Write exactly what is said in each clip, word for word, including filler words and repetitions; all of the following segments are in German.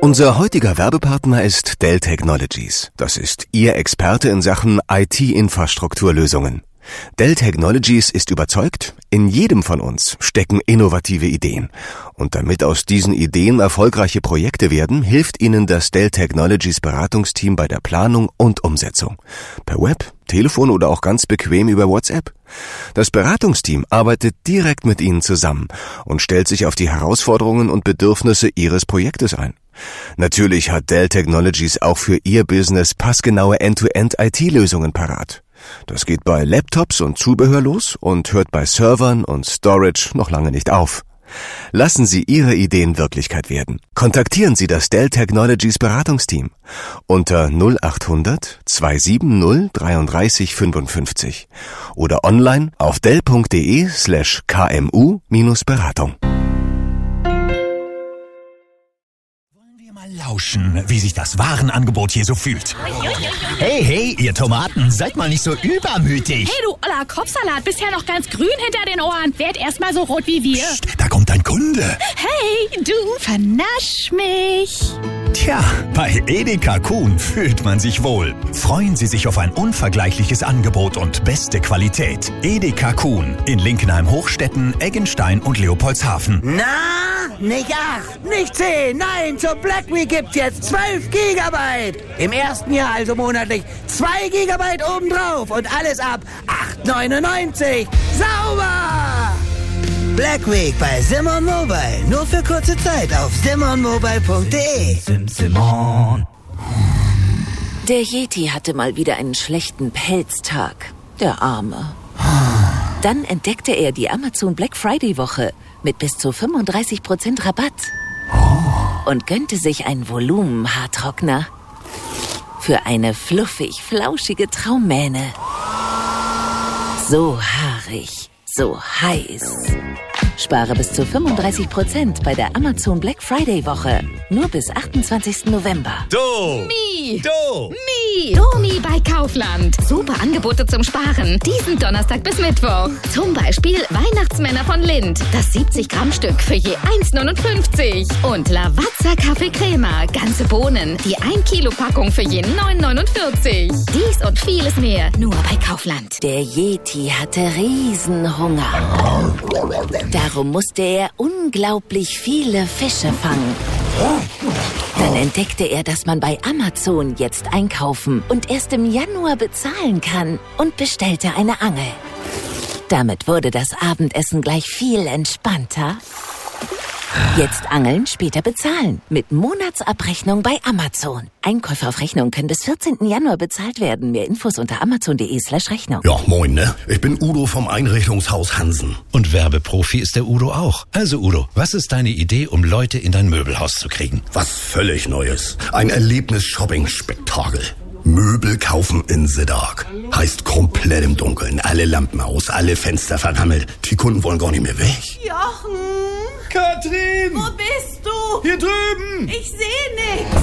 Unser heutiger Werbepartner ist Dell Technologies. Das ist Ihr Experte in Sachen I T-Infrastrukturlösungen. Dell Technologies ist überzeugt, in jedem von uns stecken innovative Ideen. Und damit aus diesen Ideen erfolgreiche Projekte werden, hilft Ihnen das Dell Technologies Beratungsteam bei der Planung und Umsetzung. Per Web, Telefon oder auch ganz bequem über WhatsApp. Das Beratungsteam arbeitet direkt mit Ihnen zusammen und stellt sich auf die Herausforderungen und Bedürfnisse Ihres Projektes ein. Natürlich hat Dell Technologies auch für Ihr Business passgenaue End-to-End-I T-Lösungen parat. Das geht bei Laptops und Zubehör los und hört bei Servern und Storage noch lange nicht auf. Lassen Sie Ihre Ideen Wirklichkeit werden. Kontaktieren Sie das Dell Technologies Beratungsteam unter null acht hundert zwei sieben null dreiunddreißig fünfundfünfzig oder online auf dell.de slash kmu minus Beratung. Lauschen, wie sich das Warenangebot hier so fühlt. Hey, hey, ihr Tomaten, seid mal nicht so übermütig. Hey, du oller Kopfsalat, bisher noch ganz grün hinter den Ohren. Werd erst mal so rot wie wir. Psst, da kommt ein Kunde. Hey, du, vernasch mich. Tja, bei Edeka Kuhn fühlt man sich wohl. Freuen Sie sich auf ein unvergleichliches Angebot und beste Qualität. Edeka Kuhn in Linkenheim-Hochstetten, Eggenstein und Leopoldshafen. Na, nicht acht, nicht zehn, nein, zur Black Week gibt's jetzt zwölf Gigabyte. Im ersten Jahr also monatlich zwei Gigabyte obendrauf und alles ab acht neunundneunzig. Sauber! Black Week bei Simon Mobile. Nur für kurze Zeit auf simon mobile punkt de. Sim Simon. Der Yeti hatte mal wieder einen schlechten Pelztag. Der Arme. Dann entdeckte er die Amazon Black Friday Woche mit bis zu fünfunddreißig Prozent Rabatt. Und gönnte sich einen Volumen-Haartrockner für eine fluffig-flauschige Traummähne. So haarig, so heiß. Spare bis zu fünfunddreißig Prozent bei der Amazon Black Friday Woche. Nur bis achtundzwanzigsten November. Do! Mi! Do! Mi! Domi bei Kaufland. Super Angebote zum Sparen. Diesen Donnerstag bis Mittwoch. Zum Beispiel Weihnachtsmänner von Lindt. Das siebzig Gramm Stück für je eins neunundfünfzig. Und Lavazza Kaffee Crema. Ganze Bohnen. Die ein Kilo Packung für je neun neunundvierzig. Dies und vieles mehr. Nur bei Kaufland. Der Yeti hatte Riesenhunger. Darum musste er unglaublich viele Fische fangen. Dann entdeckte er, dass man bei Amazon jetzt einkaufen und erst im Januar bezahlen kann und bestellte eine Angel. Damit wurde das Abendessen gleich viel entspannter. Jetzt angeln, später bezahlen. Mit Monatsabrechnung bei Amazon. Einkäufe auf Rechnung können bis vierzehnten Januar bezahlt werden. Mehr Infos unter amazon.de slash Rechnung. Ja, moin, ne? Ich bin Udo vom Einrichtungshaus Hansen. Und Werbeprofi ist der Udo auch. Also Udo, was ist deine Idee, um Leute in dein Möbelhaus zu kriegen? Was völlig Neues. Ein Erlebnis-Shopping-Spektakel. Möbel kaufen in the dark. Heißt komplett im Dunkeln. Alle Lampen aus, alle Fenster verrammelt. Die Kunden wollen gar nicht mehr weg. Jochen! Katrin! Wo bist du? Hier drüben! Ich sehe nichts.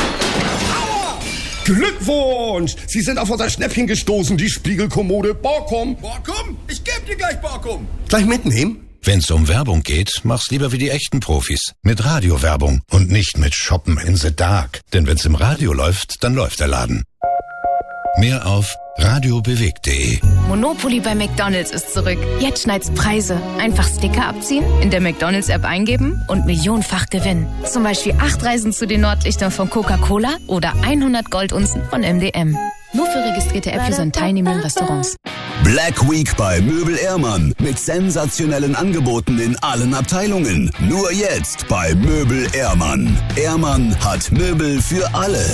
Glückwunsch! Sie sind auf unser Schnäppchen gestoßen, die Spiegelkommode Borkum. Borkum? Ich geb dir gleich Borkum. Gleich mitnehmen? Wenn's um Werbung geht, mach's lieber wie die echten Profis. Mit Radiowerbung und nicht mit Shoppen in the Dark. Denn wenn's im Radio läuft, dann läuft der Laden. Mehr auf radiobewegt punkt de. Monopoly bei McDonald's ist zurück. Jetzt schneit's Preise. Einfach Sticker abziehen, in der McDonald's-App eingeben und millionenfach gewinnen. Zum Beispiel acht Reisen zu den Nordlichtern von Coca-Cola oder hundert Goldunzen von M D M. Nur für registrierte Apps und teilnehmenden Restaurants. Black Week bei Möbel Ehrmann. Mit sensationellen Angeboten in allen Abteilungen. Nur jetzt bei Möbel Ehrmann. Ehrmann hat Möbel für alle.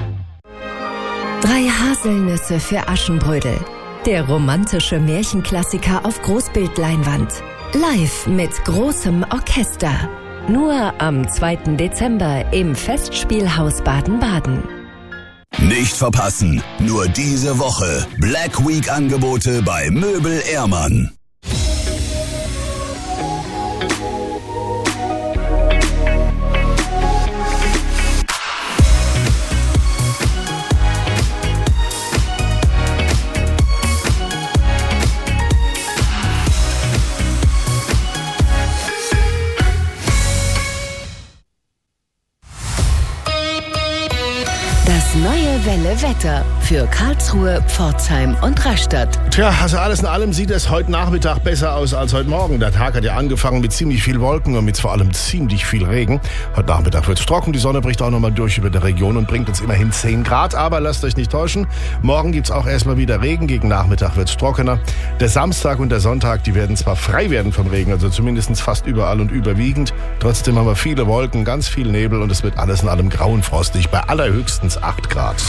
Drei Haselnüsse für Aschenbrödel. Der romantische Märchenklassiker auf Großbildleinwand. Live mit großem Orchester. Nur am zweiten Dezember im Festspielhaus Baden-Baden. Nicht verpassen. Nur diese Woche. Black Week Angebote bei Möbel Ehrmann. neue Welle Wetter für Karlsruhe, Pforzheim und Rastatt. Tja, also alles in allem sieht es heute Nachmittag besser aus als heute Morgen. Der Tag hat ja angefangen mit ziemlich viel Wolken und mit vor allem ziemlich viel Regen. Heute Nachmittag wird es trocken, die Sonne bricht auch nochmal durch über der Region und bringt uns immerhin zehn Grad. Aber lasst euch nicht täuschen, morgen gibt's auch erstmal wieder Regen, gegen Nachmittag wird's trockener. Der Samstag und der Sonntag, die werden zwar frei werden vom Regen, also zumindest fast überall und überwiegend. Trotzdem haben wir viele Wolken, ganz viel Nebel und es wird alles in allem grauenfrostig bei allerhöchstens acht Grad.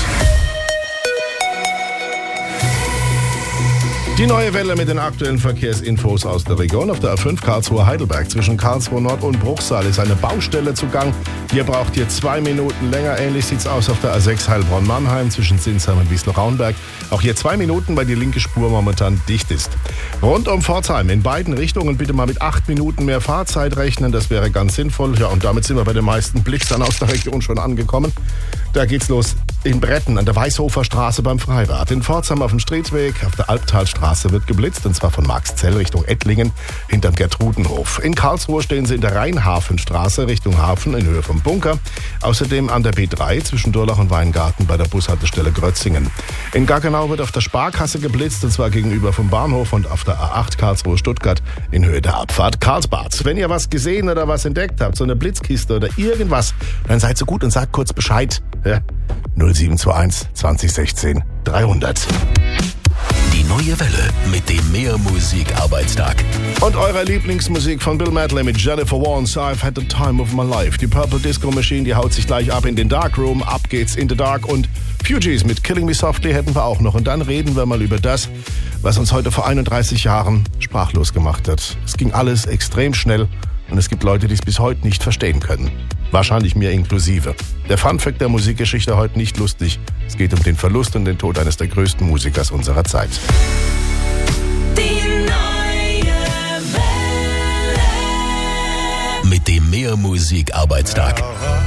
Die neue Welle mit den aktuellen Verkehrsinfos aus der Region. Auf der A fünf Karlsruhe-Heidelberg zwischen Karlsruhe Nord und Bruchsal ist eine Baustelle zugang. Ihr braucht hier zwei Minuten länger. Ähnlich sieht's aus auf der A sechs Heilbronn-Mannheim zwischen Sinsheim und Wiesloch-Raunberg. Auch hier zwei Minuten, weil die linke Spur momentan dicht ist. Rund um Pforzheim in beiden Richtungen bitte mal mit acht Minuten mehr Fahrzeit rechnen. Das wäre ganz sinnvoll. Ja, und damit sind wir bei den meisten Blitzern aus der Region schon angekommen. Da geht's los in Bretten an der Weißhofer Straße beim Freibad. In Pforzheim auf dem Striedweg, auf der Albtalstraße wird geblitzt, und zwar von Marxzell Richtung Ettlingen hinterm Gertrudenhof. In Karlsruhe stehen sie in der Rheinhafenstraße Richtung Hafen in Höhe vom Bunker. Außerdem an der B drei zwischen Durlach und Weingarten bei der Bushaltestelle Grötzingen. In Gaggenau wird auf der Sparkasse geblitzt, und zwar gegenüber vom Bahnhof, und auf der A acht Karlsruhe-Stuttgart in Höhe der Abfahrt Karlsbad. Wenn ihr was gesehen oder was entdeckt habt, so eine Blitzkiste oder irgendwas, dann seid so gut und sagt kurz Bescheid. Ja. null sieben zwei eins zwanzig sechzehn dreihundert. Die neue Welle mit dem Mehr-Musik-Arbeitstag. Und eure Lieblingsmusik von Bill Medley mit Jennifer Warnes, I've had the time of my life. Die Purple Disco Machine, die haut sich gleich ab in den Darkroom. Ab geht's in the Dark. Und Fugees mit Killing Me Softly hätten wir auch noch. Und dann reden wir mal über das, was uns heute vor einunddreißig Jahren sprachlos gemacht hat. Es ging alles extrem schnell und es gibt Leute, die es bis heute nicht verstehen können. Wahrscheinlich mir inklusive. Der Funfact der Musikgeschichte heute nicht lustig. Es geht um den Verlust und den Tod eines der größten Musikers unserer Zeit. Die neue Welle. Mit dem Mehr-Musik-Arbeitstag.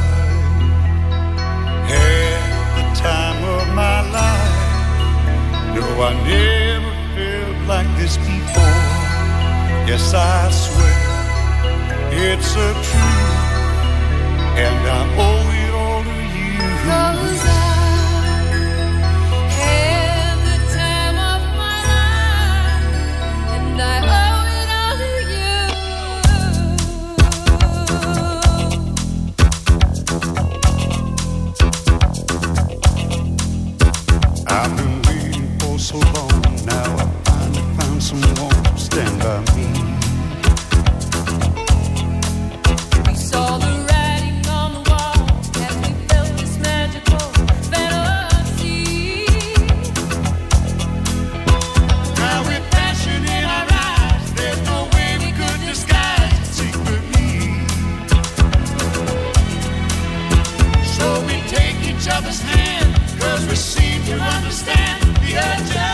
Yes, I swear it's a truth. And I owe it all to you. 'Cause I had the time of my life, and I owe it all to you. I've been waiting for so long. Now I finally found someone to stand by me. We saw the each other's hand, 'cause we seem to understand the urge.